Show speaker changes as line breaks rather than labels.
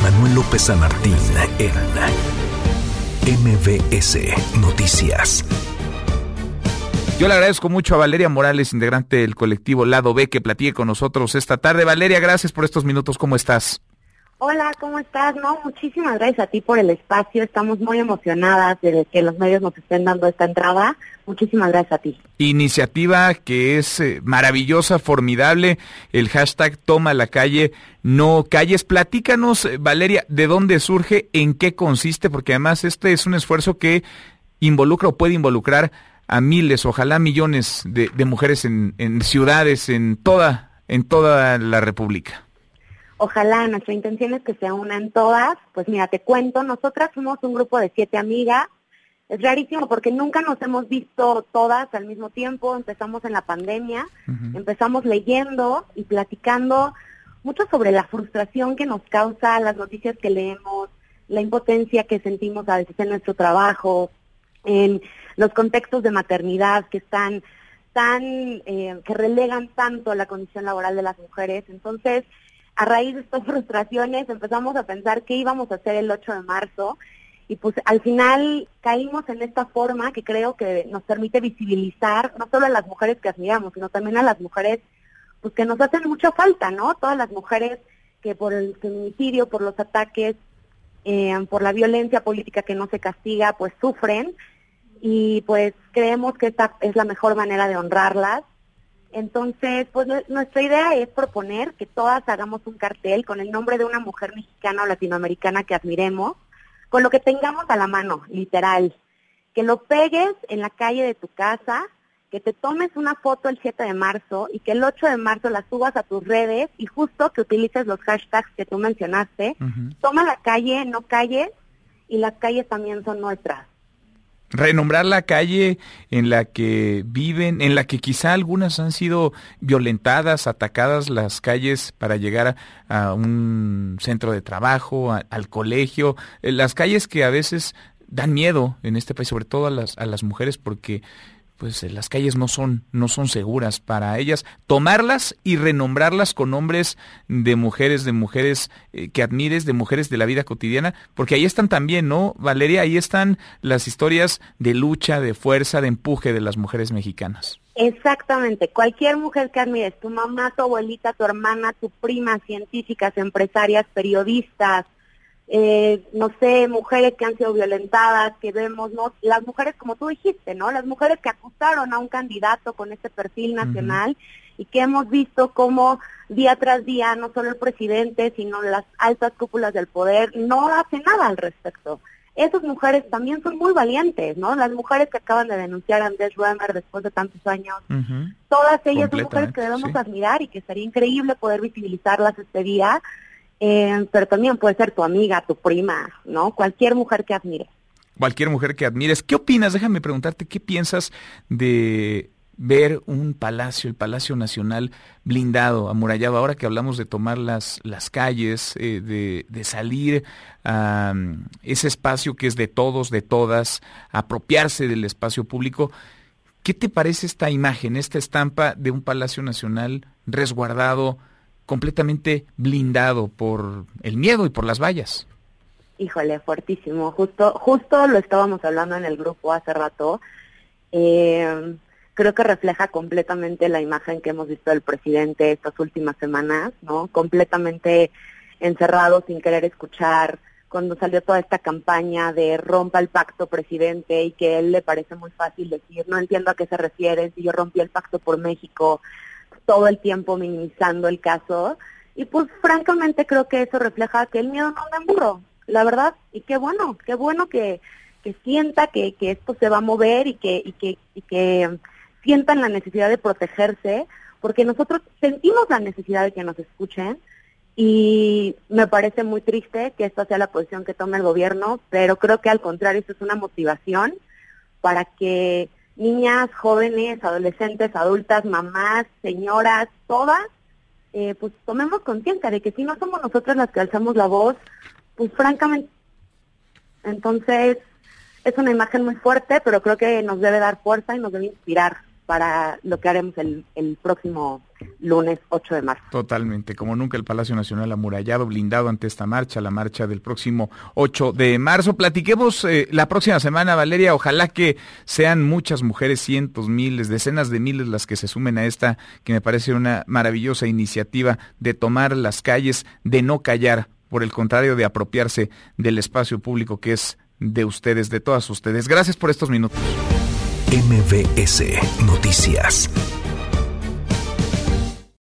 Manuel López San Martín en MBS Noticias.
Yo le agradezco mucho a Valeria Morales, integrante del colectivo Lado B, que platique con nosotros esta tarde. Valeria, gracias por estos minutos. ¿Cómo estás?
Hola, ¿cómo estás? No, muchísimas gracias a ti por el espacio. Estamos muy emocionadas de que los medios nos estén dando esta entrada. Muchísimas gracias a ti. Iniciativa
que es maravillosa, formidable. El hashtag Toma la Calle, no calles. Platícanos, Valeria, ¿de dónde surge? ¿En qué consiste? Porque además este es un esfuerzo que involucra o puede involucrar a miles, ojalá millones de mujeres en ciudades, en toda la República.
Ojalá, nuestra intención es que se unan todas. Pues mira, te cuento, nosotras somos un grupo de 7 amigas. Es rarísimo porque nunca nos hemos visto todas al mismo tiempo. Empezamos en la pandemia, empezamos leyendo y platicando mucho sobre la frustración que nos causa las noticias que leemos, la impotencia que sentimos a veces en nuestro trabajo, en los contextos de maternidad que están que relegan tanto la condición laboral de las mujeres. Entonces, a raíz de estas frustraciones empezamos a pensar qué íbamos a hacer el 8 de marzo y pues al final caímos en esta forma que creo que nos permite visibilizar no solo a las mujeres que admiramos, sino también a las mujeres pues que nos hacen mucha falta, ¿no? Todas las mujeres que por el feminicidio, por los ataques, por la violencia política que no se castiga, pues sufren. Y pues creemos que esta es la mejor manera de honrarlas. Entonces, pues nuestra idea es proponer que todas hagamos un cartel con el nombre de una mujer mexicana o latinoamericana que admiremos, con lo que tengamos a la mano, literal. Que lo pegues en la calle de tu casa, que te tomes una foto el 7 de marzo y que el 8 de marzo la subas a tus redes y justo que utilices los hashtags que tú mencionaste. Toma la calle, no calles, y las calles también son nuestras.
Renombrar la calle en la que viven, en la que quizá algunas han sido violentadas, atacadas, las calles para llegar a un centro de trabajo, al colegio, las calles que a veces dan miedo en este país, sobre todo a las mujeres, porque pues las calles no son seguras para ellas. Tomarlas y renombrarlas con nombres de mujeres que admires, de mujeres de la vida cotidiana, porque ahí están también, ¿no, Valeria? Ahí están las historias de lucha, de fuerza, de empuje de las mujeres mexicanas.
Exactamente, cualquier mujer que admires, tu mamá, tu abuelita, tu hermana, tu prima, científicas, empresarias, periodistas, no sé, mujeres que han sido violentadas, que vemos, ¿no? Las mujeres, como tú dijiste, ¿no? Las mujeres que acusaron a un candidato con este perfil nacional y que hemos visto cómo día tras día, no solo el presidente, sino las altas cúpulas del poder, no hacen nada al respecto. Esas mujeres también son muy valientes, ¿no? Las mujeres que acaban de denunciar a Andrés Ruemer después de tantos años, todas ellas son mujeres que debemos admirar y que sería increíble poder visibilizarlas este día. Pero también puede ser tu amiga, tu prima, ¿no? Cualquier mujer que admires.
Cualquier mujer que admires. ¿Qué opinas? Déjame preguntarte, ¿qué piensas de ver un palacio, el Palacio Nacional blindado, amurallado? Ahora que hablamos de tomar las calles, de salir a ese espacio que es de todos, de todas, apropiarse del espacio público. ¿Qué te parece esta imagen, esta estampa de un Palacio Nacional resguardado, completamente blindado por el miedo y por las vallas?
Híjole, fuertísimo. Justo lo estábamos hablando en el grupo hace rato. Creo que refleja completamente la imagen que hemos visto del presidente estas últimas semanas, ¿no? Completamente encerrado, sin querer escuchar. Cuando salió toda esta campaña de rompa el pacto, presidente, y que a él le parece muy fácil decir, no entiendo a qué se refiere, si yo rompí el pacto por México, todo el tiempo minimizando el caso, y pues francamente creo que eso refleja que el miedo no anda en burro, la verdad, y qué bueno que sienta que esto se va a mover y que sientan la necesidad de protegerse, porque nosotros sentimos la necesidad de que nos escuchen, y me parece muy triste que esta sea la posición que tome el gobierno, pero creo que al contrario, esto es una motivación para que niñas, jóvenes, adolescentes, adultas, mamás, señoras, todas, pues tomemos conciencia de que si no somos nosotras las que alzamos la voz, pues francamente, entonces es una imagen muy fuerte, pero creo que nos debe dar fuerza y nos debe inspirar para lo que haremos el próximo lunes 8 de marzo.
Totalmente, como nunca el Palacio Nacional amurallado, blindado ante esta marcha, la marcha del próximo 8 de marzo. Platiquemos la próxima semana, Valeria, ojalá que sean muchas mujeres, cientos, miles, decenas de miles las que se sumen a esta, que me parece una maravillosa iniciativa de tomar las calles, de no callar, por el contrario, de apropiarse del espacio público que es de ustedes, de todas ustedes. Gracias por estos minutos.
MBS Noticias.